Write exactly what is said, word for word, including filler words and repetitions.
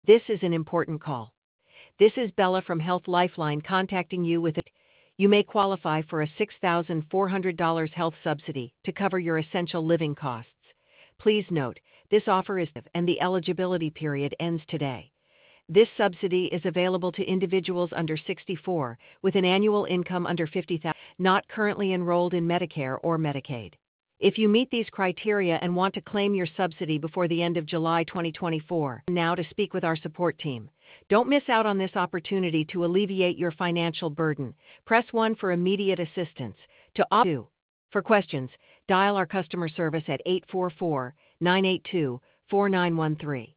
This is an important call. This is Bella from Health Lifeline contacting you with it. You may qualify for a six thousand four hundred dollars health subsidy to cover your essential living costs. Please note, this offer is and the eligibility period ends today. This subsidy is available to individuals under sixty-four with an annual income under fifty thousand dollars, not currently enrolled in Medicare or Medicaid. If you meet these criteria and want to claim your subsidy before the end of July twenty twenty-four, now to speak with our support team. Don't miss out on this opportunity to alleviate your financial burden. Press one for immediate assistance. To opt two. For questions, dial our customer service at eight four four, nine eight two, four nine one three.